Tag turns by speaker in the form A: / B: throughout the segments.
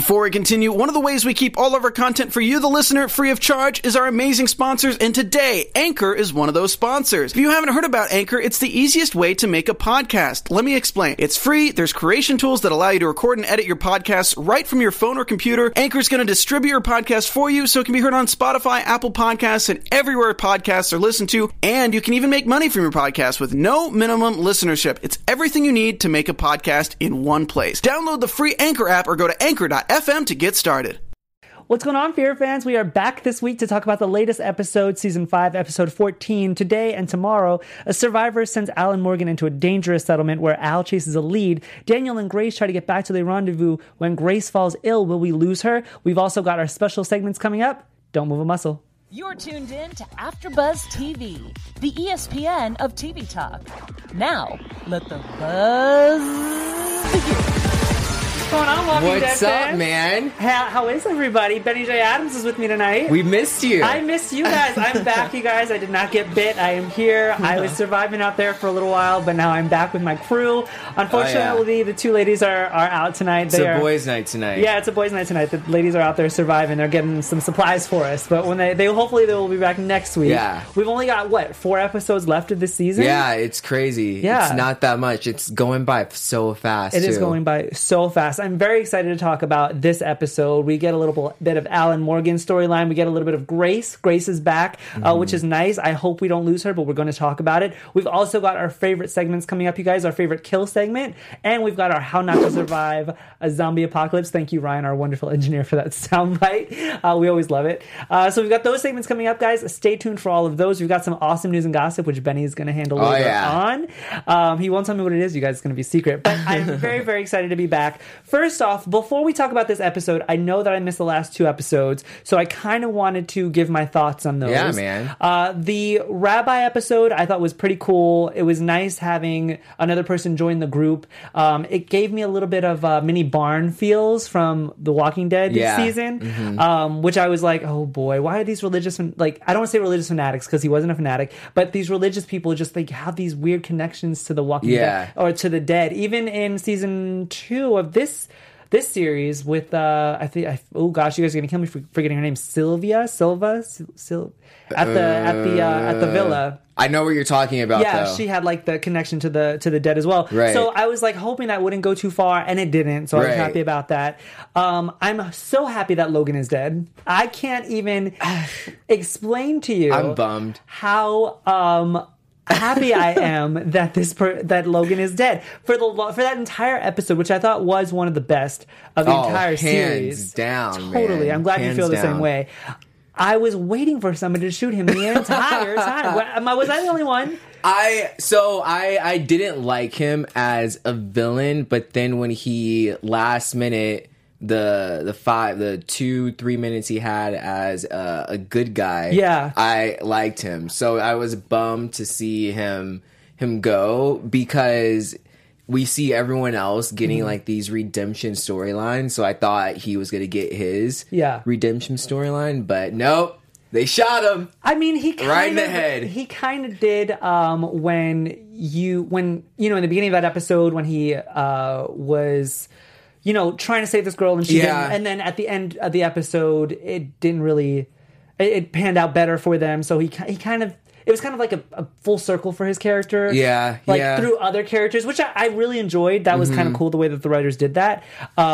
A: Before we continue, one of the ways we keep all of our content for you, the listener, free of charge is our amazing sponsors, and today, Anchor is one of those sponsors. If you haven't heard about Anchor, it's the easiest way to make a podcast. Let me explain. It's free, there's creation tools that allow you to record and edit your podcasts right from your phone or computer. Anchor's going to distribute your podcast for you so it can be heard on Spotify, Apple Podcasts, and everywhere podcasts are listened to, and you can even make money from your podcast with no minimum listenership. It's everything you need to make a podcast in one place. Download the free Anchor app or go to anchor.fm to get started.
B: What's going on, Fear fans? We are back this week to talk about the latest episode, Season 5, Episode 14. Today and tomorrow, a survivor sends Alan Morgan into a dangerous settlement where Al chases a lead. Daniel and Grace try to get back to their rendezvous. When Grace falls ill, will we lose her? We've also got our special segments coming up. Don't move a muscle.
C: You're tuned in to AfterBuzz TV, the ESPN of TV talk. Now, let the buzz begin.
B: What's going on, Walking Dead
D: What's up,
B: fans?
D: man?
B: How is everybody? Benny J. Adams is with me tonight.
D: We missed you.
B: I missed you guys. I'm back, you guys. I did not get bit. I am here. I was surviving out there for a little while, but now I'm back with my crew. Unfortunately, the two ladies are out tonight.
D: It's a boys' night tonight.
B: Yeah, it's a boys' night tonight. The ladies are out there surviving. They're getting some supplies for us. But when they hopefully they will be back next week.
D: Yeah.
B: We've only got, 4 episodes left of this season?
D: Yeah, it's crazy.
B: Yeah.
D: It's not that much. It's going by so fast,
B: It is going by so fast. I'm very excited to talk about this episode. We get a little bit of Alan Morgan's storyline. We get a little bit of Grace. Grace is back, which is nice. I hope we don't lose her, but we're going to talk about it. We've also got our favorite segments coming up, you guys. Our favorite kill segment. And we've got our How Not to Survive a Zombie Apocalypse. Thank you, Ryan, our wonderful engineer, for that soundbite. We always love it. So we've got those segments coming up, guys. Stay tuned for all of those. We've got some awesome news and gossip, which Benny is going to handle later on. He won't tell me what it is, you guys. It's going to be secret. But I'm very, very excited to be back. First off, before we talk about this episode, I know that I missed the last 2 episodes, so I kind of wanted to give my thoughts on those.
D: Yeah, man.
B: The Rabbi episode I thought was pretty cool. It was nice having another person join the group. It gave me a little bit of mini Barn feels from The Walking Dead season, which I was like, oh boy, why are these religious, I don't want to say religious fanatics because he wasn't a fanatic, but these religious people just have these weird connections to The Walking Dead or to the dead. Even in season 2 of this series with oh gosh, you guys are gonna kill me for forgetting her name. Silva at the villa.
D: I know what you're talking about.
B: Yeah,
D: though.
B: she had the connection to the dead as well.
D: Right.
B: So I was hoping that wouldn't go too far, and it didn't. So I was happy about that. I'm so happy that Logan is dead. I can't even explain to you.
D: I'm bummed
B: How happy I am that that Logan is dead for that entire episode, which I thought was one of the best of the entire series.
D: Hands down,
B: totally.
D: man.
B: I'm glad
D: hands
B: you feel the
D: down.
B: same way. I was waiting for somebody to shoot him the entire time. Was I the only one?
D: I didn't like him as a villain, but then when he last minute the 2-3 minutes he had as a good guy, I liked him. So I was bummed to see him go, because we see everyone else getting these redemption storylines. So I thought he was going to get his redemption storyline, but nope. They shot him.
B: I mean, he kind
D: right in
B: of,
D: the head.
B: He kind of did when in the beginning of that episode when he was trying to save this girl and she didn't. And then at the end of the episode, it didn't really. It panned out better for them. So he kind of. It was kind of like a full circle for his character. Through other characters, which I really enjoyed. That was kind of cool the way that the writers did that.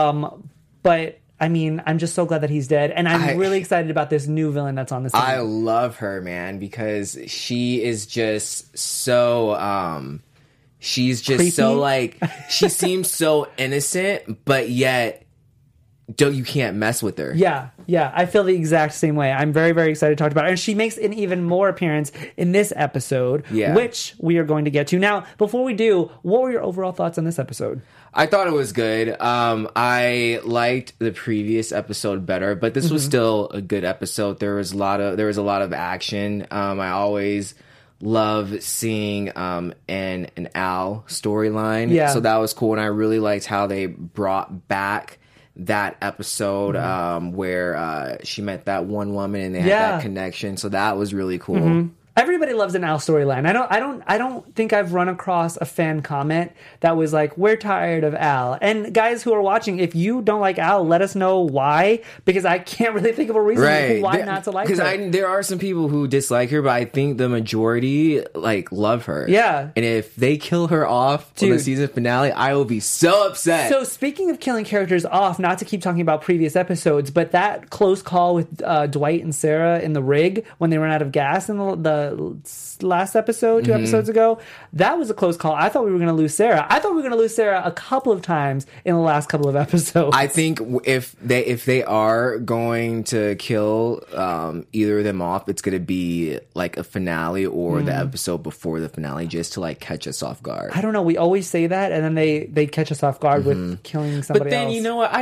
B: But I mean, I'm just so glad that he's dead. And I'm really excited about this new villain that's on the scene.
D: I love her, man, because she is just so... she's just
B: creepy?
D: so, she seems so innocent, but yet... you can't mess with her.
B: Yeah. I feel the exact same way. I'm very, very excited to talk about her. And she makes an even more appearance in this episode, which we are going to get to. Now, before we do, what were your overall thoughts on this episode?
D: I thought it was good. I liked the previous episode better, but this was still a good episode. There was a lot of action. I always love seeing an Al storyline.
B: Yeah.
D: So that was cool, and I really liked how they brought back that episode where she met that one woman and they had that connection. So that was really cool.
B: Everybody loves an Al storyline. I don't think I've run across a fan comment that was like, "We're tired of Al." And guys who are watching, if you don't like Al, let us know why, because I can't really think of a reason why not to like her.
D: Because there are some people who dislike her, but I think the majority like love her.
B: Yeah.
D: And if they kill her off on the season finale, I will be so upset.
B: So speaking of killing characters off, not to keep talking about previous episodes, but that close call with Dwight and Sarah in the rig when they ran out of gas in the last episode, 2 episodes ago, that was a close call. I thought we were going to lose Sarah. I thought we were going to lose Sarah a couple of times in the last couple of episodes.
D: I think if they are going to kill either of them off, it's going to be like a finale or the episode before the finale, just to like catch us off guard.
B: I don't know. We always say that, and then they catch us off guard with killing somebody else.
D: But then, you know what?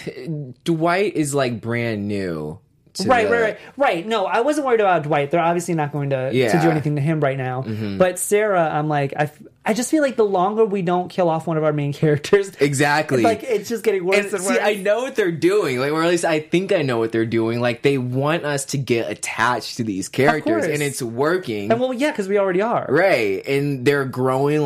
D: Dwight is like brand new.
B: Right. No, I wasn't worried about Dwight. They're obviously not going to do anything to him right now. But Sarah, I'm like, I just feel like the longer we don't kill off one of our main characters,
D: exactly,
B: like it's just getting worse and worse.
D: I know what they're doing, like, or at least I think I know what they're doing. Like, they want us to get attached to these characters, and it's working.
B: And well, yeah, because we already are,
D: right? And they're growing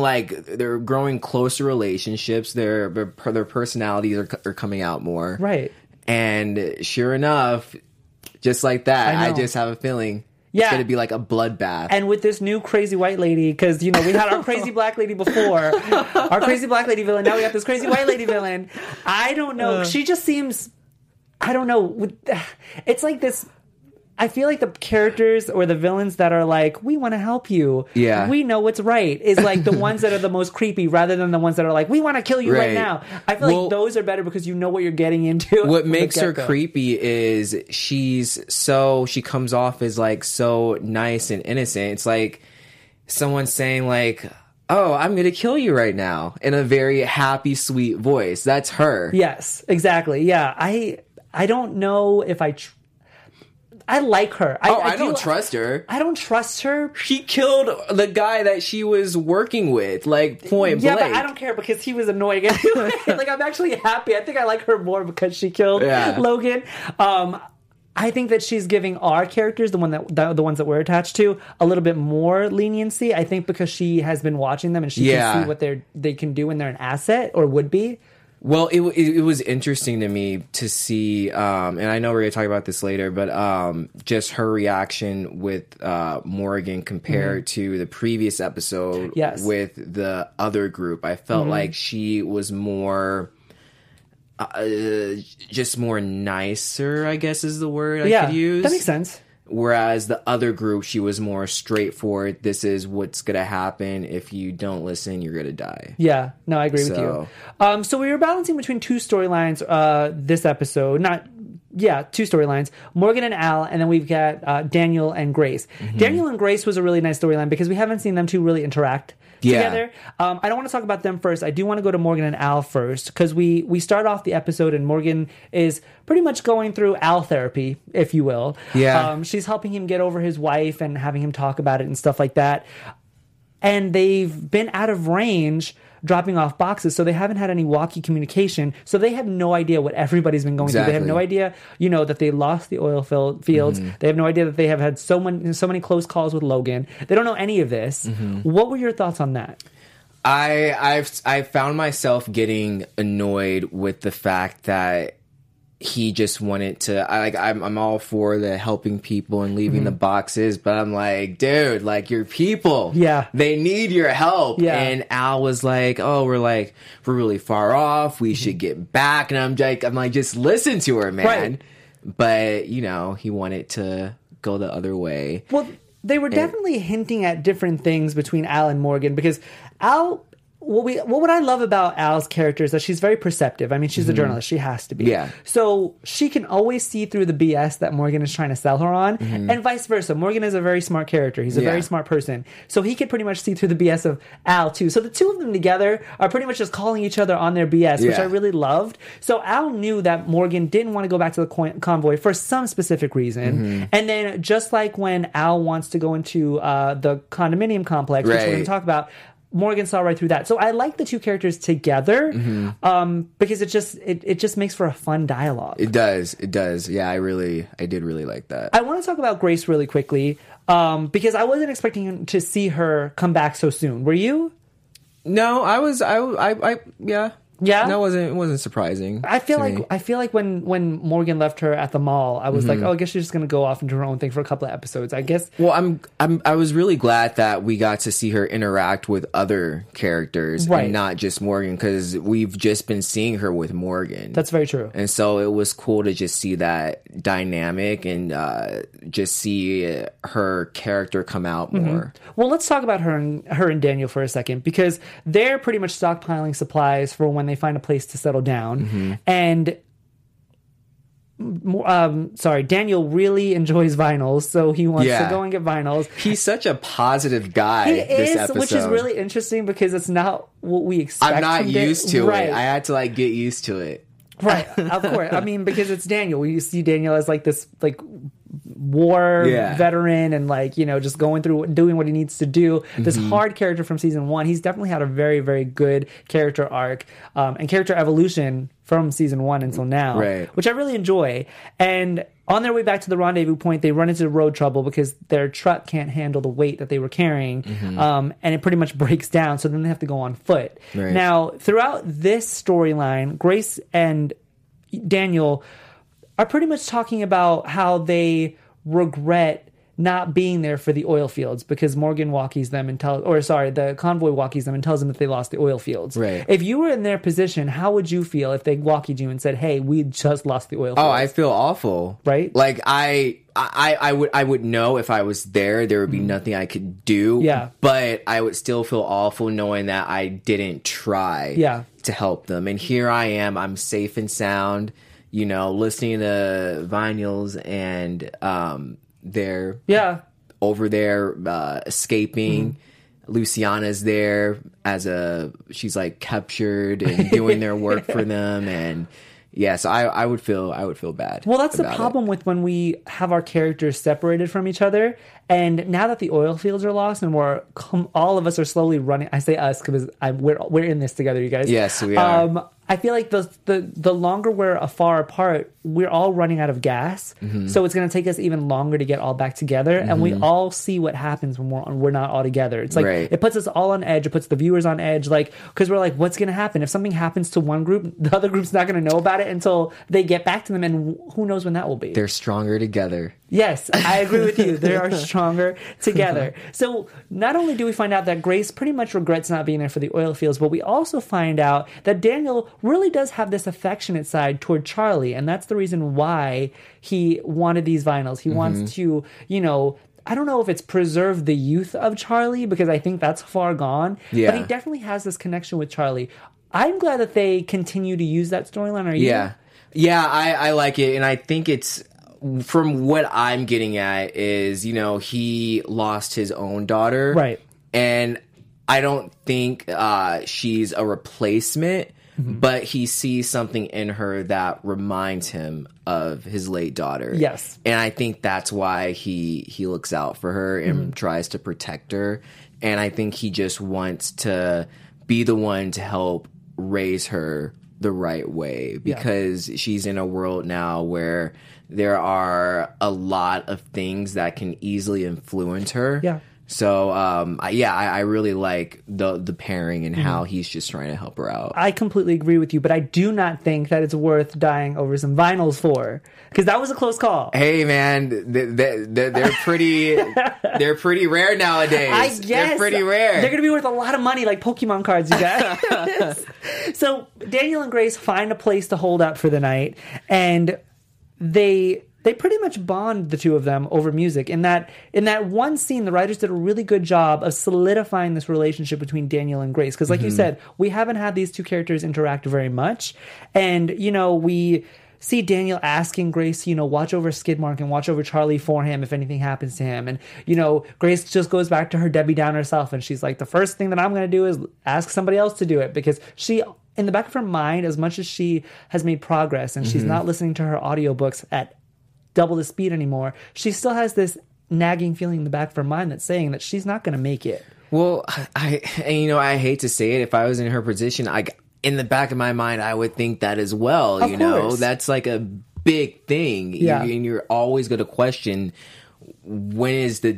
D: closer relationships. Their personalities are coming out more,
B: right?
D: And sure enough, just like that, I just have a feeling it's going to be like a bloodbath.
B: And with this new crazy white lady, because, we had our crazy black lady before, our crazy black lady villain, now we have this crazy white lady villain. I don't know. She just seems, I don't know. It's like this, I feel like the characters or the villains that are like, we want to help you.
D: Yeah.
B: We know what's right, is like the ones that are the most creepy rather than the ones that are like, we want to kill you right now. I feel like those are better because you know what you're getting into.
D: What makes her creepy is she comes off as like so nice and innocent. It's like someone saying like, "Oh, I'm going to kill you right now," in a very happy, sweet voice. That's her.
B: Yes, exactly. Yeah. I don't know if I like her.
D: I don't trust her.
B: I don't trust her.
D: She killed the guy that she was working with, like, point blank.
B: Yeah, but I don't care because he was annoying anyway. Like, I'm actually happy. I think I like her more because she killed Logan. I think that she's giving our characters, the ones that we're attached to, a little bit more leniency. I think because she has been watching them and she can see what they can do when they're an asset or would be.
D: Well, it was interesting to me to see, and I know we're going to talk about this later, but just her reaction with Morgan compared to the previous episode with the other group. I felt like she was more, just more nicer, I guess is the word I could use.
B: That makes sense.
D: Whereas the other group, she was more straightforward. This is what's going to happen. If you don't listen, you're going to die.
B: Yeah. No, I agree with you. So we were balancing between two storylines this episode. Two storylines. Morgan and Al, and then we've got Daniel and Grace. Daniel and Grace was a really nice storyline because we haven't seen them two really interact together. I don't want to talk about them first. I do want to go to Morgan and Al first because we start off the episode and Morgan is pretty much going through Al therapy, if you will.
D: Yeah.
B: She's helping him get over his wife and having him talk about it and stuff like that. And they've been out of range dropping off boxes, so they haven't had any walkie communication, so they have no idea what everybody's been going through. They have no idea, that they lost the oil fields. They have no idea that they have had so many close calls with Logan. They don't know any of this. What were your thoughts on that?
D: I found myself getting annoyed with the fact that he just wanted to. I'm all for the helping people and leaving the boxes, but I'm like, dude, like, your people, they need your help. And Al was like, "Oh, we're really far off. We should get back." And I'm like, just listen to her, man. Right. But he wanted to go the other way.
B: Well, they were definitely hinting at different things between Al and Morgan because Al. What I love about Al's character is that she's very perceptive. I mean, she's a journalist. She has to be.
D: Yeah.
B: So she can always see through the BS that Morgan is trying to sell her on, and vice versa. Morgan is a very smart character. He's a very smart person. So he could pretty much see through the BS of Al, too. So the two of them together are pretty much just calling each other on their BS, which I really loved. So Al knew that Morgan didn't want to go back to the convoy for some specific reason. And then just like when Al wants to go into the condominium complex, which we're going to talk about, Morgan saw right through that. So I like the two characters together because it just makes for a fun dialogue.
D: It does. Yeah, I did really like that.
B: I want to talk about Grace really quickly because I wasn't expecting to see her come back so soon. Were you?
D: No, yeah.
B: Yeah?
D: No, it wasn't surprising.
B: I feel
D: to
B: like
D: me.
B: when Morgan left her at the mall, I was like, oh, I guess she's just gonna go off and do her own thing for a couple of episodes. I guess.
D: Well, I was really glad that we got to see her interact with other characters
B: Right.
D: and not just Morgan, because we've just been seeing her with Morgan.
B: That's very true.
D: And so it was cool to just see that dynamic and just see her character come out more.
B: Well, let's talk about her and Daniel for a second, because they're pretty much stockpiling supplies for when they find a place to settle down. And Daniel really enjoys vinyls, so he wants to go and get vinyls.
D: He's such a positive guy. This episode,
B: which is really interesting because it's not what we expect.
D: I'm not used to
B: right.
D: it. I had to get used to it.
B: Right, of course. I mean, because it's Daniel. We see Daniel as this war veteran and just going through doing what he needs to do. This hard character from season 1. He's definitely had a very, very good character arc and character evolution from season 1 until now, which I really enjoy. And on their way back to the rendezvous point, they run into road trouble because their truck can't handle the weight that they were carrying, and it pretty much breaks down. So then they have to go on foot.
D: Right.
B: Now, throughout this storyline, Grace and Daniel are pretty much talking about how they regret not being there for the oil fields because Morgan walkies them and the convoy walkies them and tells them that they lost the oil fields.
D: Right.
B: If you were in their position, how would you feel if they walkied you and said, "Hey, we just lost the oil fields"?
D: Oh, I feel awful.
B: Right?
D: I would know if I was there would be nothing I could do.
B: Yeah.
D: But I would still feel awful knowing that I didn't try to help them. And here I am, I'm safe and sound, listening to vinyls and they're over there escaping. Luciana's there she's captured and doing their work for them, and so I would feel bad.
B: Well, that's the problem with when we have our characters separated from each other, and now that the oil fields are lost and all of us are slowly running. I say us because we're in this together, you guys.
D: Yes, we are.
B: I feel like the longer we're afar apart, we're all running out of gas. So it's going to take us even longer to get all back together. And we all see what happens when we're not all together. It's it puts us all on edge. It puts the viewers on edge. Because we're like, what's going to happen? If something happens to one group, the other group's not going to know about it until they get back to them. And who knows when that will be.
D: They're stronger together.
B: Yes, I agree with you. They are stronger together. So not only do we find out that Grace pretty much regrets not being there for the oil fields, but we also find out that Daniel really does have this affectionate side toward Charlie. And that's the reason why he wanted these vinyls. He wants to, I don't know if it's preserve the youth of Charlie, because I think that's far gone. Yeah. But he definitely has this connection with Charlie. I'm glad that they continue to use that storyline. Are you?
D: Yeah, I like it. And I think it's, from what I'm getting at is, he lost his own daughter.
B: Right.
D: And I don't think she's a replacement, but he sees something in her that reminds him of his late daughter.
B: Yes.
D: And I think that's why he looks out for her and tries to protect her. And I think he just wants to be the one to help raise her the right way, because she's in a world now where there are a lot of things that can easily influence her. Yeah. So, I really like the pairing and how he's just trying to help her out.
B: I completely agree with you, but I do not think that it's worth dying over some vinyls for, because that was a close call.
D: Hey, man, they're pretty they're pretty rare nowadays.
B: I guess
D: they're pretty rare.
B: They're going to be worth a lot of money, like Pokemon cards, you guys. So Daniel and Grace find a place to hold up for the night, and they pretty much bond, the two of them, over music. In that one scene, the writers did a really good job of solidifying this relationship between Daniel and Grace. Because like you said, we haven't had these two characters interact very much. And, we see Daniel asking Grace, watch over Skidmark and watch over Charlie for him if anything happens to him. And, Grace just goes back to her Debbie Downer self. And she's like, the first thing that I'm going to do is ask somebody else to do it. Because she, in the back of her mind, as much as she has made progress and she's not listening to her audiobooks at double the speed anymore, she still has this nagging feeling in the back of her mind that's saying that she's not going to make it.
D: Well, I hate to say it. If I was in her position, in the back of my mind, I would think that as well.
B: Of course.
D: That's like a big thing.
B: Yeah.
D: And you're always going to question, when is that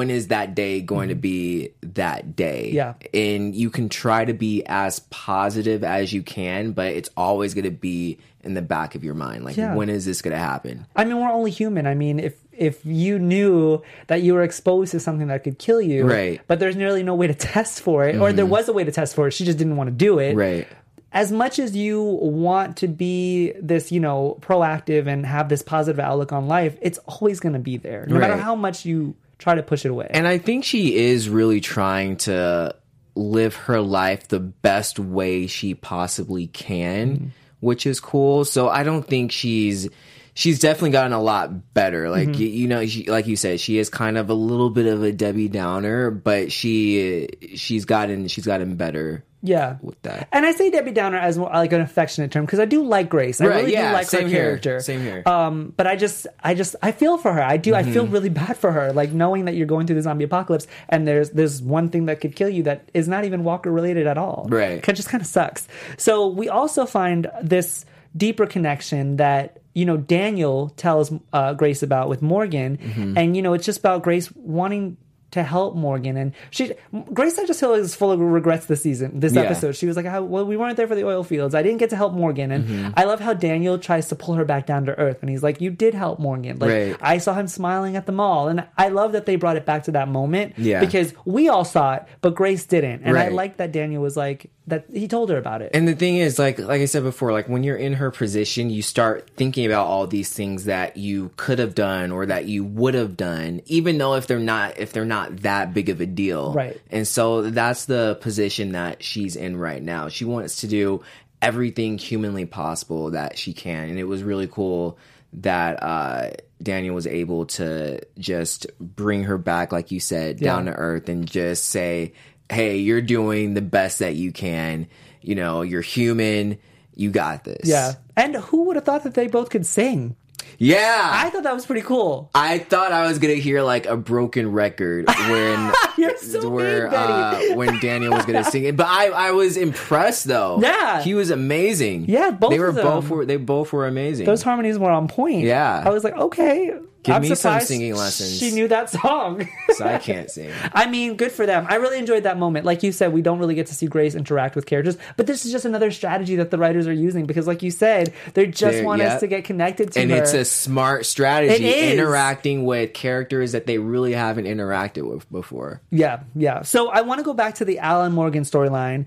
D: day going to be that day?
B: Yeah.
D: And you can try to be as positive as you can, but it's always going to be in the back of your mind. Like, when is this going to happen?
B: I mean, we're only human. I mean, if you knew that you were exposed to something that could kill you,
D: right,
B: but there's nearly no way to test for it, or there was a way to test for it, she just didn't want to do it.
D: Right.
B: As much as you want to be this, proactive and have this positive outlook on life, it's always going to be there, no matter how much you try to push it away.
D: And I think she is really trying to live her life the best way she possibly can, which is cool. So I don't think she's definitely gotten a lot better. Like, like you said, she is kind of a little bit of a Debbie Downer, but she's gotten better.
B: Yeah,
D: with that.
B: And I say Debbie Downer as more like an affectionate term because I do like Grace. I really do like her character.
D: Same here.
B: But I feel for her. I do. I feel really bad for her. Like knowing that you're going through the zombie apocalypse and there's one thing that could kill you that is not even Walker related at all. Right. It just kind of sucks. So we also find this deeper connection that Daniel tells Grace about with Morgan, and it's just about Grace wanting to help Morgan, and Grace I just feel is full of regrets this episode. She was like, well, we weren't there for the oil fields. I didn't get to help Morgan. And I love how Daniel tries to pull her back down to earth, and he's like, you did help Morgan. Like, I saw him smiling at the mall, and I love that they brought it back to that moment because we all saw it, but Grace didn't. And I like that Daniel was like, that he told her about it.
D: And the thing is, like I said before, like when you're in her position, you start thinking about all these things that you could have done or that you would have done, even though if they're not that big of a deal. Right. And so that's the position that she's in right now. She wants to do everything humanly possible that she can. And it was really cool that Daniel was able to just bring her back, like you said, down to earth and just say, hey, you're doing the best that you can. You're human. You got this.
B: Yeah. And who would have thought that they both could sing?
D: Yeah.
B: I thought that was pretty cool.
D: I thought I was going to hear like a broken record when
B: You're so mean, Betty.
D: When Daniel was going to sing it. But I was impressed though.
B: Yeah.
D: He was amazing.
B: Yeah, they
D: both were amazing.
B: Those harmonies were on point. Yeah. I was like, okay.
D: Give me some singing lessons.
B: She knew that song.
D: So I can't sing.
B: I mean, good for them. I really enjoyed that moment. Like you said, we don't really get to see Grace interact with characters, but this is just another strategy that the writers are using because, like you said, they just want us to get connected to her.
D: And it's a smart strategy, interacting with characters that they really haven't interacted with before.
B: Yeah, yeah. So I want to go back to the Alan Morgan storyline.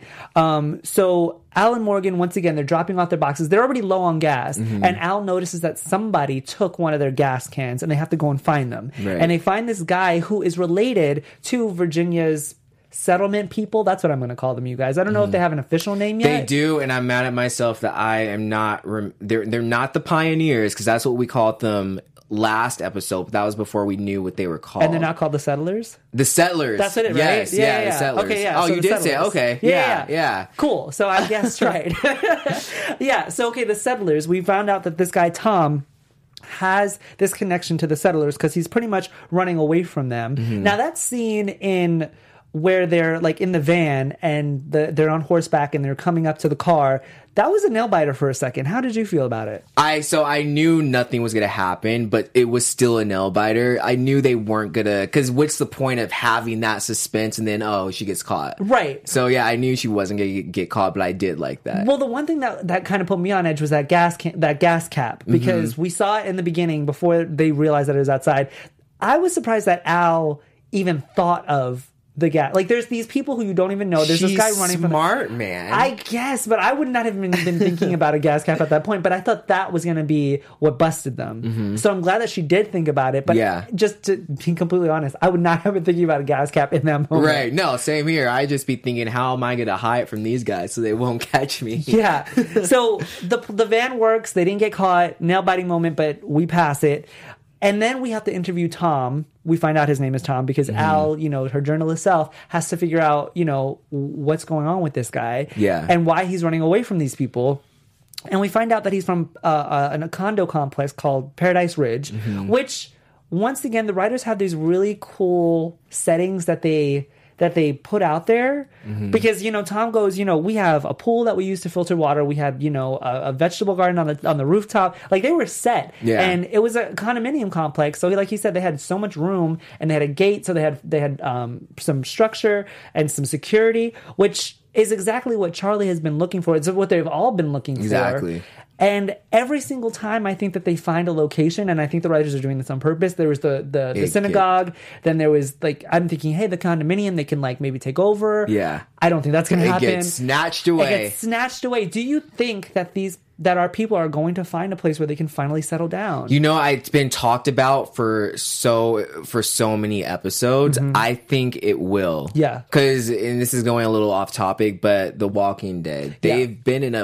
B: So Al and Morgan, once again, they're dropping off their boxes. They're already low on gas. And Al notices that somebody took one of their gas cans and they have to go and find them. Right. And they find this guy who is related to Virginia's settlement people. That's what I'm going to call them, you guys. I don't know if they have an official name yet.
D: They do, and I'm mad at myself that I am not... They're not the pioneers, because that's what we called them last episode, but that was before we knew what they were called.
B: And they're not called the Settlers?
D: The Settlers.
B: That's it, right?
D: Yes, yeah, the Settlers.
B: Okay, yeah.
D: Oh,
B: so
D: you did say, okay. Yeah.
B: Cool. So I guessed right. Yeah, so okay, the Settlers. We found out that this guy, Tom, has this connection to the Settlers because he's pretty much running away from them. Now, that scene in where they're like in the van and they're on horseback and they're coming up to the car, that was a nail biter for a second. How did you feel about it?
D: I knew nothing was going to happen, but it was still a nail biter. I knew they weren't going to, because what's the point of having that suspense and then, oh, she gets caught.
B: Right.
D: So yeah, I knew she wasn't going to get caught, but I did like that.
B: Well, the one thing that kind of put me on edge was that gas cap, because we saw it in the beginning before they realized that it was outside. I was surprised that Al even thought of the gas. Like, there's these people who you don't even know. There's this guy running from
D: smart, man.
B: I guess, but I would not have been thinking about a gas cap at that point. But I thought that was going to be what busted them. So I'm glad that she did think about it. But just to be completely honest, I would not have been thinking about a gas cap in that moment.
D: Right. No, same here. I'd just be thinking, how am I going to hide from these guys so they won't catch me?
B: Yeah. So the van works. They didn't get caught. Nail-biting moment, but we pass it. And then we have to interview Tom. We find out his name is Tom because Al, her journalist self, has to figure out, what's going on with this guy. Yeah. And why he's running away from these people. And we find out that he's from a condo complex called Paradise Ridge, which, once again, the writers have these really cool settings that they that they put out there, because Tom goes, we have a pool that we use to filter water, we had a vegetable garden on the rooftop, like they were set, and it was a condominium complex, so like he said, they had so much room, and they had a gate, so they had some structure and some security, which is exactly what Charlie has been looking for. It's what they've all been looking for.
D: Exactly.
B: And every single time I think that they find a location, and I think the writers are doing this on purpose, there was the synagogue, then there was I'm thinking, hey, the condominium, they can maybe take over.
D: Yeah.
B: I don't think that's going to happen.
D: It gets snatched away.
B: It gets snatched away. Do you think that our people are going to find a place where they can finally settle down?
D: It's been talked about for so many episodes. I think it will.
B: Yeah.
D: Because, and this is going a little off topic, but The Walking Dead, they've been in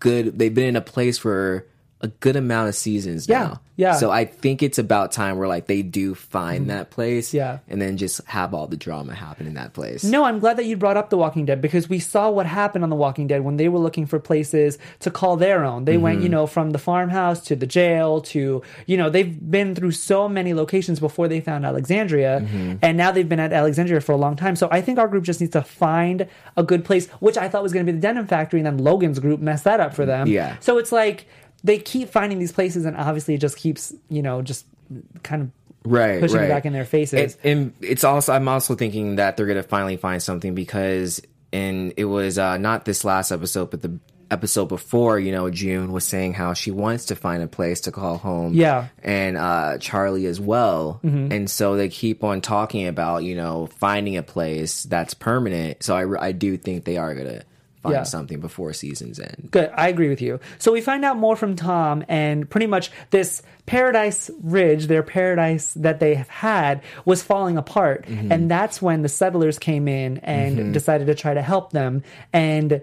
D: a place for a good amount of seasons now.
B: Yeah.
D: So I think it's about time where they do find that place.
B: Yeah.
D: And then just have all the drama happen in that place.
B: No, I'm glad that you brought up The Walking Dead, because we saw what happened on The Walking Dead when they were looking for places to call their own. They went, from the farmhouse to the jail to, they've been through so many locations before they found Alexandria. And now they've been at Alexandria for a long time. So I think our group just needs to find a good place, which I thought was going to be the Denim Factory, and then Logan's group messed that up for them.
D: Yeah.
B: So it's they keep finding these places, and obviously it just keeps, just kind of pushing it back in their faces.
D: And it's also, I'm also thinking that they're going to finally find something, because it was not this last episode, but the episode before, June was saying how she wants to find a place to call home.
B: Yeah.
D: And Charlie as well. And so they keep on talking about, finding a place that's permanent. So I do think they are going to find something before season's end.
B: Good. I agree with you. So we find out more from Tom, and pretty much this Paradise Ridge, their paradise that they have had, was falling apart. And that's when the settlers came in and decided to try to help them. And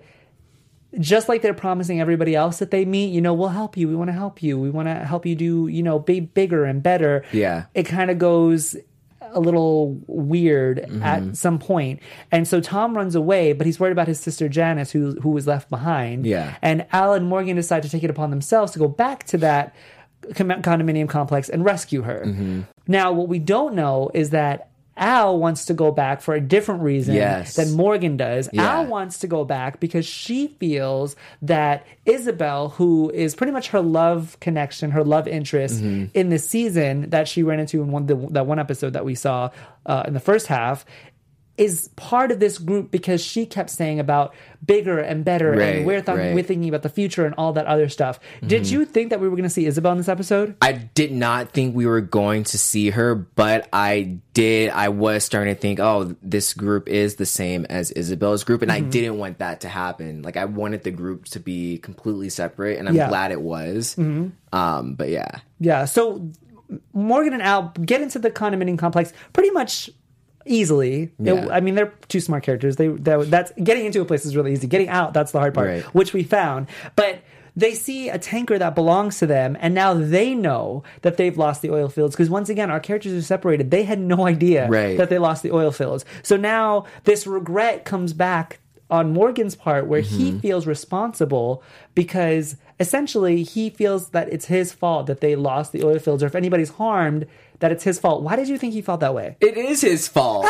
B: just like they're promising everybody else that they meet, we'll help you. We want to help you. We want to help you do, be bigger and better.
D: Yeah.
B: It kind of goes a little weird at some point. And so Tom runs away, but he's worried about his sister Janice, who was left behind.
D: Yeah.
B: And Al and Morgan decide to take it upon themselves to go back to that condominium complex and rescue her. Now, what we don't know is that Al wants to go back for a different reason than Morgan does. Al wants to go back because she feels that Isabel, who is pretty much her love connection, her love interest in this season that she ran into in that one episode that we saw in the first half, is part of this group because she kept saying about bigger and better, and we're thinking about the future and all that other stuff. Did you think that we were going to see Isabel in this episode?
D: I did not think we were going to see her, but I was starting to think, oh, this group is the same as Isabel's group, and I didn't want that to happen. I wanted the group to be completely separate, and I'm glad it was. But yeah. Yeah,
B: so Morgan and Al get into the condominium complex pretty much easily. They're two smart characters. That's getting into a place is really easy. Getting out, that's the hard part, which we found. But they see a tanker that belongs to them, and now they know that they've lost the oil fields, because once again, our characters are separated. They had no idea that they lost the oil fields. So now this regret comes back on Morgan's part, where he feels responsible because essentially he feels that it's his fault that they lost the oil fields, or if anybody's harmed, that it's his fault. Why did you think he felt that way?
D: It is his fault.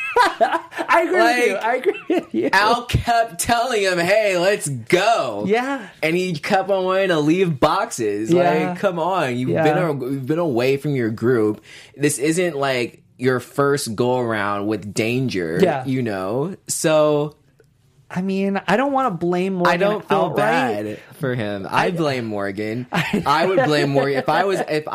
B: I agree with you.
D: Al kept telling him, hey, let's go.
B: Yeah.
D: And he kept on wanting to leave boxes.
B: Yeah.
D: Come on. You've been away from your group. This isn't your first go around with danger, So
B: I don't want to blame Morgan.
D: I don't feel
B: outright.
D: bad for him. I blame Morgan. I would blame Morgan if I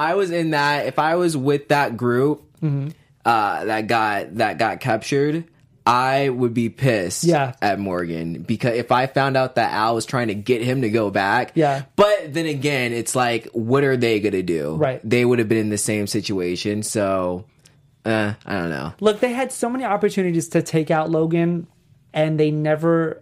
D: was with that group that got captured. I would be pissed at Morgan, because if I found out that Al was trying to get him to go back, but then again, it's what are they gonna do?
B: Right,
D: they would have been in the same situation. So I don't know.
B: Look, they had so many opportunities to take out Logan, and they never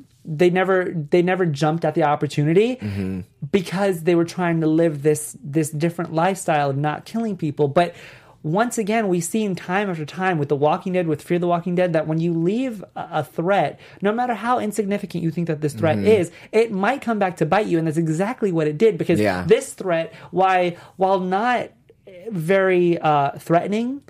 B: jumped at the opportunity because they were trying to live this different lifestyle of not killing people. But once again, we've seen time after time with The Walking Dead, with Fear the Walking Dead, that when you leave a threat, no matter how insignificant you think that this threat is, it might come back to bite you. And that's exactly what it did, because this threat, while not very threatening,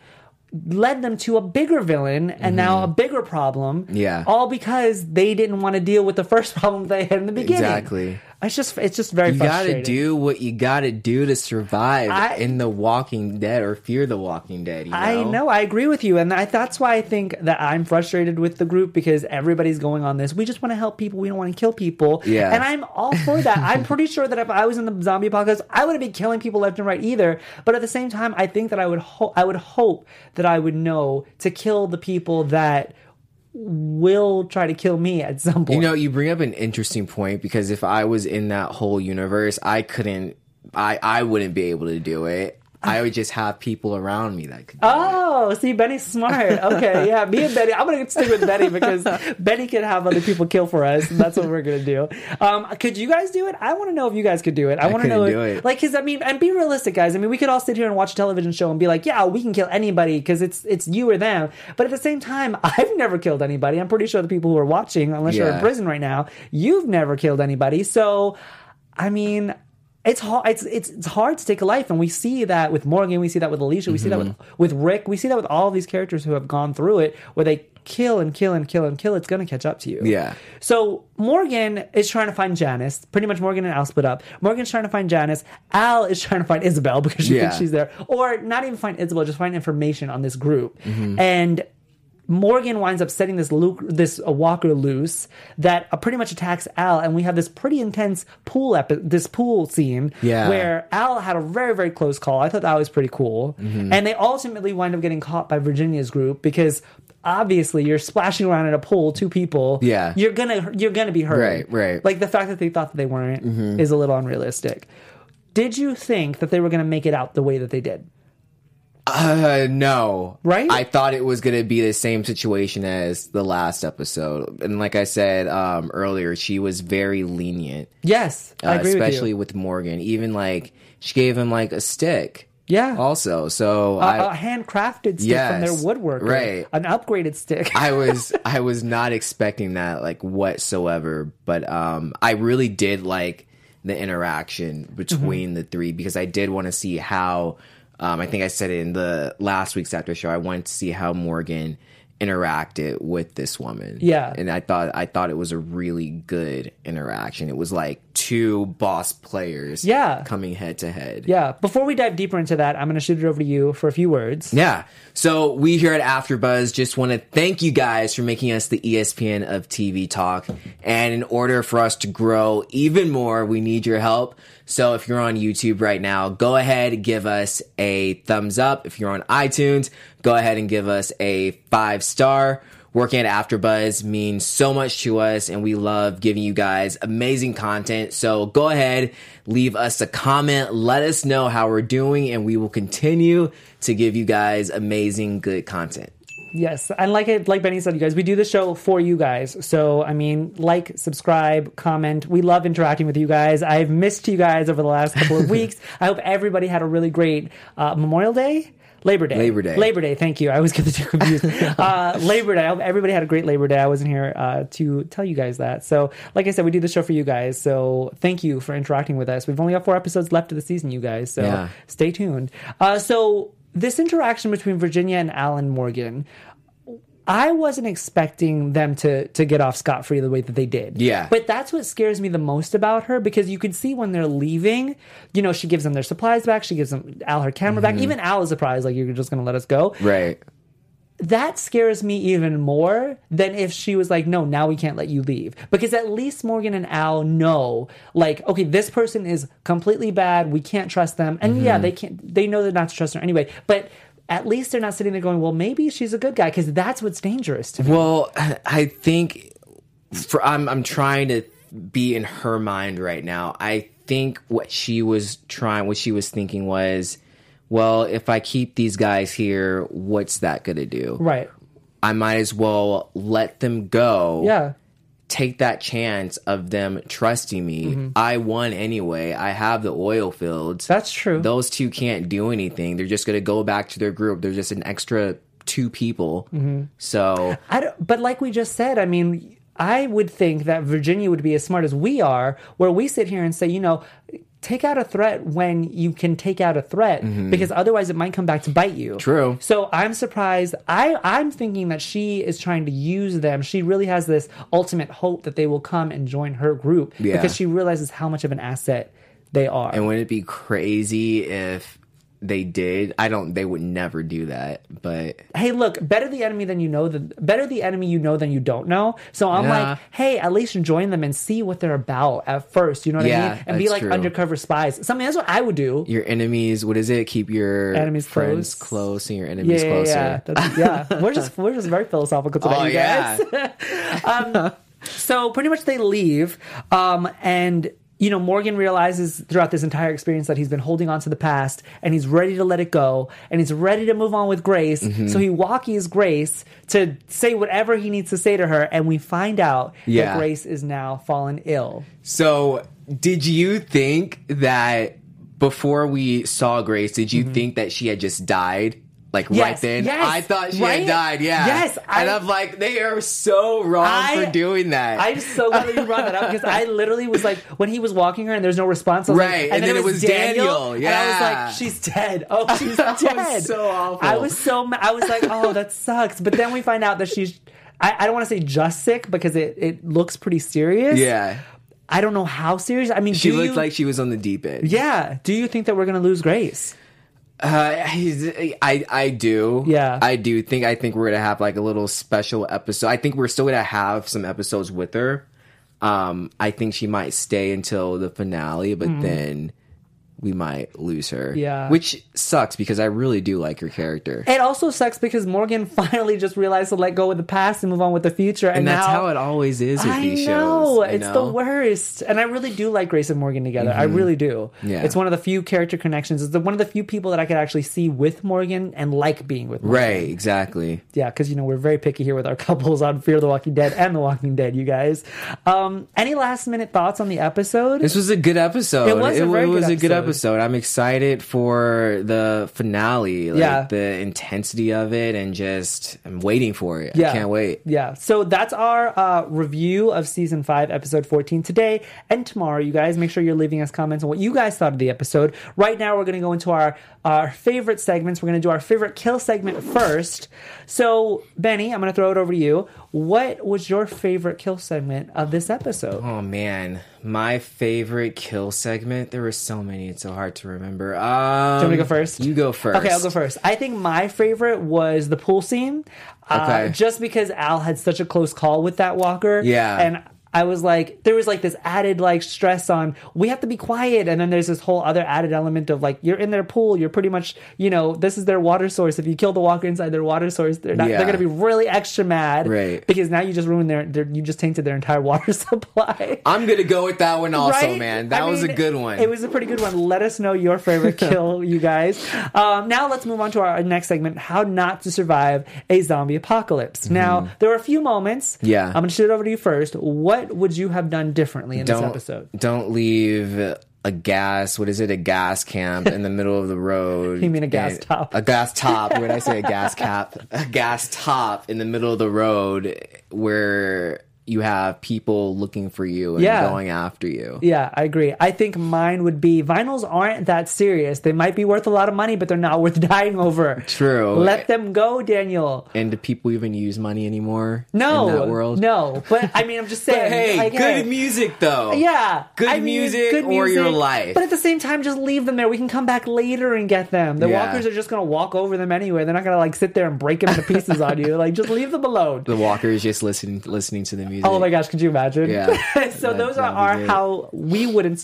B: led them to a bigger villain and now a bigger problem.
D: Yeah.
B: All because they didn't want to deal with the first problem they had in the beginning.
D: Exactly.
B: It's just very
D: You
B: frustrating.
D: gotta do what you gotta do to survive in The Walking Dead or Fear the Walking Dead. You know?
B: I know, I agree with you, and that's why I think that I'm frustrated with the group, because everybody's going on this. We just want to help people. We don't want to kill people.
D: Yeah.
B: And I'm all for that. I'm pretty sure that if I was in the zombie apocalypse, I wouldn't be killing people left and right either. But at the same time, I think that I would hope that I would know to kill the people that will try to kill me at some point.
D: You know, you bring up an interesting point, because if I was in that whole universe, I wouldn't be able to do it. I would just have people around me that could do it.
B: Oh, see, Benny's smart. Okay, yeah, me and Benny. I'm going to stick with Benny because Benny can have other people kill for us, and that's what we're going to do. Could you guys do it? I want to know if you guys could do it. I want to know
D: do it.
B: Like, because I mean, and be realistic, guys. I mean, we could all sit here and watch a television show and be like, yeah, we can kill anybody because it's you or them. But at the same time, I've never killed anybody. I'm pretty sure the people who are watching, unless you're in prison right now, you've never killed anybody. So, I mean, it's hard. It's hard to take a life, and we see that with Morgan. We see that with Alicia. We see that with Rick. We see that with all these characters who have gone through it, where they kill and kill and kill and kill. It's going to catch up to you.
D: Yeah.
B: So Morgan is trying to find Janice. Pretty much, Morgan and Al split up. Morgan's trying to find Janice. Al is trying to find Isabel because she thinks she's there, or not even find Isabel, just find information on this group. And Morgan winds up setting this walker loose that pretty much attacks Al, and we have this pretty intense pool scene where Al had a very, very close call. I thought that was pretty cool. And they ultimately wind up getting caught by Virginia's group because obviously you're splashing around in a pool, two people.
D: Yeah.
B: You're gonna be hurt.
D: Right.
B: Like the fact that they thought that they weren't is a little unrealistic. Did you think that they were gonna make it out the way that they did?
D: No.
B: Right?
D: I thought it was going to be the same situation as the last episode. And like I said earlier, she was very lenient.
B: Yes, I agree
D: especially
B: with
D: Morgan. Even like she gave him like a stick.
B: Yeah.
D: Also, so
B: a handcrafted stick from their woodworker.
D: Right.
B: An upgraded stick.
D: I was not expecting that like whatsoever, but I really did like the interaction between the three, because I did want to see how I think I said it in the last week's after show. I wanted to see how Morgan interacted with this woman.
B: Yeah.
D: And I thought it was a really good interaction. It was like two boss players coming head to head.
B: Yeah. Before we dive deeper into that, I'm going to shoot it over to you for a few words.
D: Yeah. So we here at AfterBuzz just want to thank you guys for making us the ESPN of TV talk. And in order for us to grow even more, we need your help. So if you're on YouTube right now, go ahead and give us a thumbs up. If you're on iTunes, go ahead and give us a 5-star. Working at AfterBuzz means so much to us, and we love giving you guys amazing content. So go ahead, leave us a comment, let us know how we're doing, and we will continue to give you guys amazing, good content.
B: Yes, and like Benny said, you guys, we do the show for you guys. So, I mean, like, subscribe, comment. We love interacting with you guys. I've missed you guys over the last couple of weeks. I hope everybody had a really great Memorial Day? Labor Day. Thank you. I always get the two confused. Labor Day. I hope everybody had a great Labor Day. I wasn't here to tell you guys that. So, like I said, we do the show for you guys. So, thank you for interacting with us. We've only got 4 episodes left of the season, you guys. So, stay tuned. So, this interaction between Virginia and Alan Morgan, I wasn't expecting them to get off scot-free the way that they did.
D: Yeah.
B: But that's what scares me the most about her, because you could see when they're leaving, you know, she gives them their supplies back. She gives them Al her camera back. Even Al is surprised, like, you're just going to let us go.
D: Right.
B: That scares me even more than if she was like, no, now we can't let you leave. Because at least Morgan and Al know, like, okay, this person is completely bad. We can't trust them. And they know they're not to trust her anyway. But at least they're not sitting there going, well, maybe she's a good guy, because that's what's dangerous to me.
D: Well, I think I'm trying to be in her mind right now. I think what she was thinking was, well, if I keep these guys here, what's that going to do?
B: Right.
D: I might as well let them go.
B: Yeah.
D: Take that chance of them trusting me. I won anyway. I have the oil fields.
B: That's true.
D: Those two can't do anything. They're just going to go back to their group. They're just an extra 2 people. So,
B: but like we just said, I mean, I would think that Virginia would be as smart as we are, where we sit here and say, you know, take out a threat when you can take out a threat, because otherwise it might come back to bite you.
D: True.
B: So I'm surprised. I'm thinking that she is trying to use them. She really has this ultimate hope that they will come and join her group because she realizes how much of an asset they are.
D: And wouldn't it be crazy if they did? They would never do that. But
B: hey, look, better the enemy than you know. Better the enemy you know than you don't know. So I'm like, hey, at least join them and see what they're about at first. You know what I mean? And be like undercover spies. Something that's what I would do.
D: Your enemies, what is it? Keep your
B: enemies
D: friends close and your enemies closer.
B: We're just very philosophical today, you guys. So pretty much they leave, and Morgan realizes throughout this entire experience that he's been holding on to the past, and he's ready to let it go, and he's ready to move on with Grace. So he walkies Grace to say whatever he needs to say to her, and we find out that Grace is now fallen ill.
D: So did you think that before we saw Grace, did you think that she had just died? Right then?
B: Yes,
D: I thought she had died, Yes. And I'm like, they are so wrong for doing that.
B: I'm so glad that you brought that up, because I literally was like, when he was walking her and there's no response, I was like,
D: and then it was Daniel.
B: And I was like, she's dead. Oh, she's dead.
D: That was so awful.
B: I was like, oh, that sucks. But then we find out that she's, I don't want to say just sick, because it looks pretty serious.
D: Yeah.
B: I don't know how serious. I mean,
D: she looked like she was on the deep end.
B: Yeah. Do you think that we're going to lose Grace?
D: I do.
B: Yeah.
D: I think we're gonna have like a little special episode. I think we're still gonna have some episodes with her. I think she might stay until the finale, but then we might lose her.
B: Yeah.
D: Which sucks, because I really do like her character.
B: It also sucks because Morgan finally just realized to let go of the past and move on with the future. And
D: that's
B: now,
D: how it always is with these
B: shows.
D: I
B: it's
D: know.
B: the worst. And I really do like Grace and Morgan together. I really do.
D: Yeah.
B: It's one of the few character connections. It's one of the few people that I could actually see with Morgan and like being with Morgan.
D: Right, exactly.
B: Yeah, because, we're very picky here with our couples on Fear the Walking Dead and The Walking Dead, you guys. Any last minute thoughts on the episode?
D: This was a good episode.
B: It was
D: a good episode. I'm excited for the finale, the intensity of it, and I'm waiting for it. I can't wait.
B: Yeah. So that's our review of season 5, episode 14 today and tomorrow. You guys, make sure you're leaving us comments on what you guys thought of the episode. Right now, we're going to go into our favorite segments. We're going to do our favorite kill segment first. So, Benny, I'm going to throw it over to you. What was your favorite kill segment of this episode?
D: Oh, man. My favorite kill segment? There were so many. It's so hard to remember. Do you want
B: me to go first?
D: You go first.
B: Okay, I'll go first. I think my favorite was the pool scene.
D: Okay.
B: Just because Al had such a close call with that walker.
D: Yeah.
B: And I was like, there was like this added like stress on, we have to be quiet. And then there's this whole other added element of like, you're in their pool. You're pretty much, this is their water source. If you kill the walker inside their water source, they're going to be really extra mad.
D: Right.
B: Because now you just ruined you just tainted their entire water supply.
D: I'm going to go with that one also,
B: right?
D: man. That was a good one.
B: It was a pretty good one. Let us know your favorite kill, you guys. Now let's move on to our next segment, how not to survive a zombie apocalypse. Now, there were a few moments.
D: Yeah.
B: I'm going to shoot it over to you first. What would you have done differently in this episode?
D: Don't leave a gas camp in the middle of the road.
B: You mean a gas top?
D: A gas top. When I say a gas cap, a gas top in the middle of the road where you have people looking for you and going after you.
B: Yeah, I agree. I think mine would be, vinyls aren't that serious. They might be worth a lot of money, but they're not worth dying over.
D: True.
B: Let them go, Daniel.
D: And do people even use money anymore
B: no,
D: in that world?
B: No. But I mean, I'm just saying.
D: But hey, good music though.
B: Yeah.
D: Good music or your life.
B: But at the same time, just leave them there. We can come back later and get them. The walkers are just going to walk over them anyway. They're not going to like sit there and break them into pieces on you. Like, just leave them alone.
D: The walker is just listening to the music.
B: Oh my gosh, could you imagine?
D: Yeah.
B: So those are how we wouldn't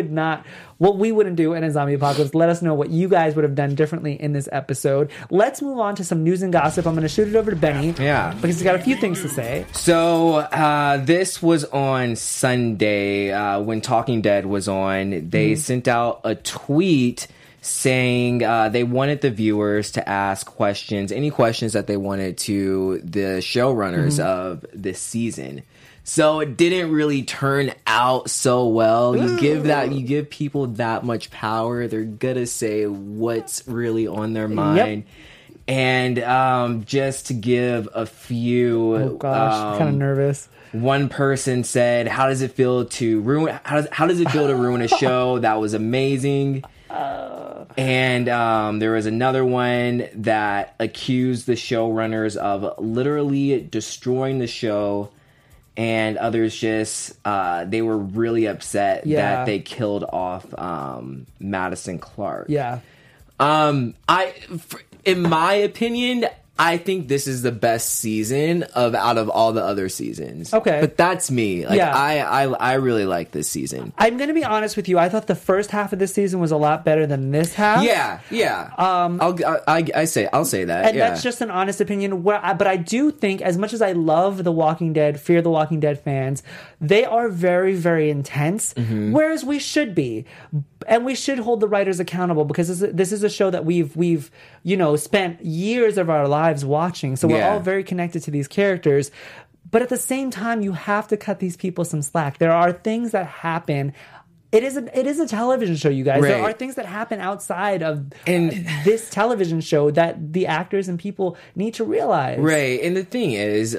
B: do in a zombie apocalypse. Let us know what you guys would have done differently in this episode. Let's move on to some news and gossip. I'm going to shoot it over to Benny.
D: Yeah.
B: Because he's got a few things to say.
D: So this was on Sunday when Talking Dead was on. They sent out a tweet saying they wanted the viewers to ask questions, any questions that they wanted to the showrunners of this season. So it didn't really turn out so well. You give people that much power, they're gonna say what's really on their mind.
B: Yep.
D: And just to give a few,
B: oh gosh, I'm kind of nervous.
D: one person said, how does it feel to ruin a show that was amazing? And there was another one that accused the showrunners of literally destroying the show, and others just they were really upset that they killed off Madison Clark.
B: Yeah.
D: In my opinion, I think this is the best season out of all the other seasons.
B: Okay.
D: But that's me. Like, I really like this season.
B: I'm going to be honest with you. I thought the first half of this season was a lot better than this half.
D: Yeah. I'll say that.
B: And that's just an honest opinion. But I do think, as much as I love The Walking Dead, Fear the Walking Dead fans, they are very, very intense, whereas we should be. And we should hold the writers accountable, because this is a show that we've spent years of our lives watching. So we're all very connected to these characters. But at the same time, you have to cut these people some slack. There are things that happen. It is a television show, you guys.
D: Right.
B: There are things that happen outside of this television show that the actors and people need to realize.
D: Right. And the thing is,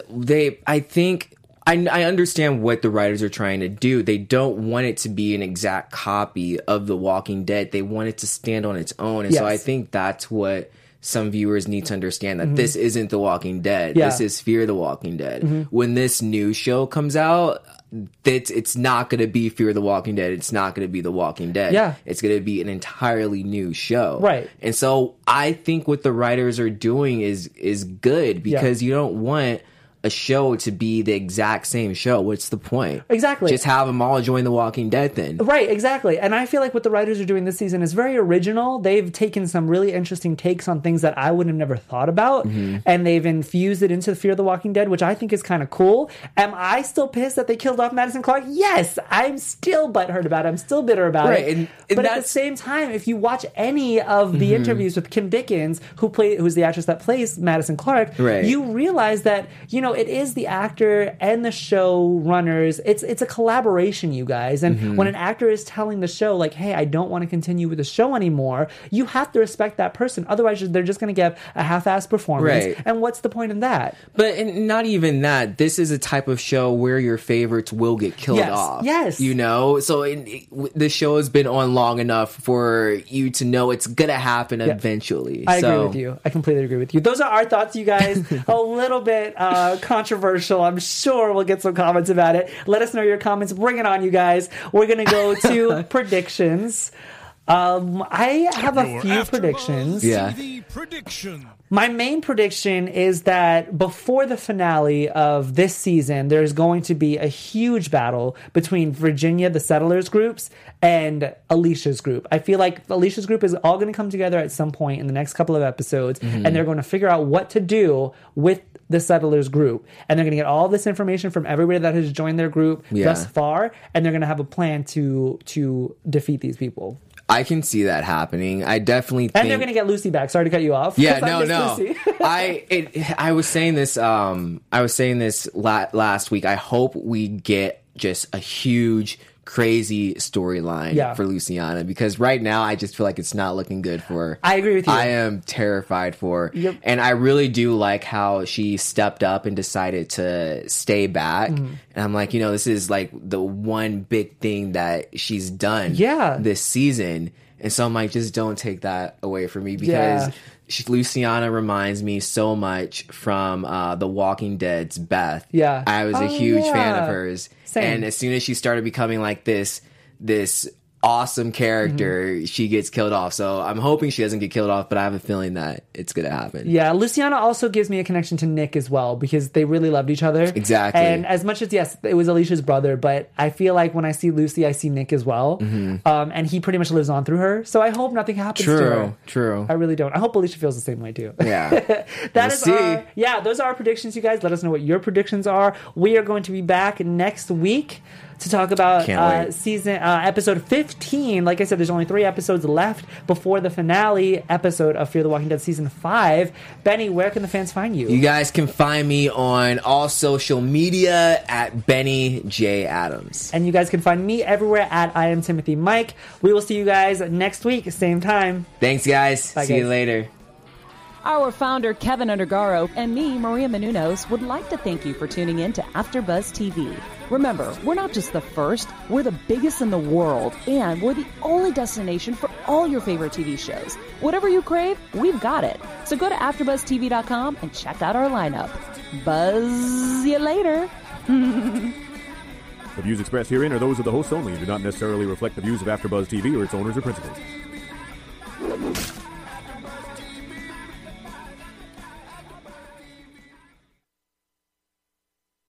D: I understand what the writers are trying to do. They don't want it to be an exact copy of The Walking Dead. They want it to stand on its own. And so I think that's what some viewers need to understand, that this isn't The Walking Dead.
B: Yeah.
D: This is Fear the Walking Dead. When this new show comes out, it's not going to be Fear the Walking Dead. It's not going to be The Walking Dead.
B: Yeah.
D: It's going to be an entirely new show.
B: Right.
D: And so I think what the writers are doing is good, because you don't want a show to be the exact same show. What's the point?
B: Exactly.
D: Just have them all join The Walking Dead then.
B: Right, exactly. And I feel like what the writers are doing this season is very original. They've taken some really interesting takes on things that I would have never thought about, and they've infused it into Fear the Walking Dead, which I think is kind of cool. Am I still pissed that they killed off Madison Clark? Yes, I'm still butthurt about it. I'm still bitter about it.
D: And
B: but at the same time, if you watch any of the interviews with Kim Dickens, who's the actress that plays Madison Clark, you realize that, it is the actor and the showrunners. It's a collaboration, you guys. And when an actor is telling the show, like, hey, I don't want to continue with the show anymore, you have to respect that person. Otherwise, they're just going to give a half-assed performance. Right. And what's the point in that?
D: But not even that. This is a type of show where your favorites will get killed off.
B: Yes.
D: So the show has been on long enough for you to know it's going to happen eventually.
B: I agree with you. I completely agree with you. Those are our thoughts, you guys. A little bit controversial. I'm sure we'll get some comments about it. Let us know your comments. Bring it on, you guys. We're going to go to predictions. I have a few predictions.
D: Yeah.
B: My main prediction is that before the finale of this season, there's going to be a huge battle between Virginia, the Settlers groups, and Alicia's group. I feel like Alicia's group is all going to come together at some point in the next couple of episodes, and they're going to figure out what to do with the Settlers group. And they're going to get all this information from everybody that has joined their group thus far, and they're going to have a plan to defeat these people.
D: I can see that happening. I definitely think...
B: And they're going to get Lucy back. Sorry to cut you off.
D: Yeah, no. I was saying this last week. I hope we get just a huge, crazy storyline for Luciana, because right now I just feel like it's not looking good for her.
B: I agree with you.
D: I am terrified for her.
B: Yep.
D: And I really do like how she stepped up and decided to stay back. And I'm like, this is like the one big thing that she's done this season. And so I'm like, just don't take that away from me, because Luciana reminds me so much from The Walking Dead's Beth.
B: Yeah.
D: I was a huge fan of hers.
B: Same.
D: And as soon as she started becoming like this awesome character, she gets killed off. So I'm hoping she doesn't get killed off, but I have a feeling that it's going to happen.
B: Yeah, Luciana also gives me a connection to Nick as well, because they really loved each other.
D: Exactly.
B: And as much as, yes, it was Alicia's brother, but I feel like when I see Lucy, I see Nick as well. And he pretty much lives on through her. So I hope nothing happens to her.
D: True.
B: I really don't. I hope Alicia feels the same way too.
D: Yeah.
B: Those are our predictions, you guys. Let us know what your predictions are. We are going to be back next week to talk about episode 15. Like I said, there's only 3 episodes left before the finale episode of Fear the Walking Dead season 5. Benny, where can the fans find you?
D: You guys can find me on all social media at Benny J. Adams.
B: And you guys can find me everywhere at I Am Timothy Mike. We will see you guys next week, same time.
D: Thanks, guys.
B: Bye,
D: See
B: guys.
D: you later.
C: Our founder, Kevin Undergaro, and me, Maria Menounos, would like to thank you for tuning in to AfterBuzz TV. Remember, we're not just the first, we're the biggest in the world, and we're the only destination for all your favorite TV shows. Whatever you crave, we've got it. So go to AfterBuzzTV.com and check out our lineup. Buzz you later.
E: The views expressed herein are those of the hosts only and do not necessarily reflect the views of AfterBuzz TV or its owners or principals.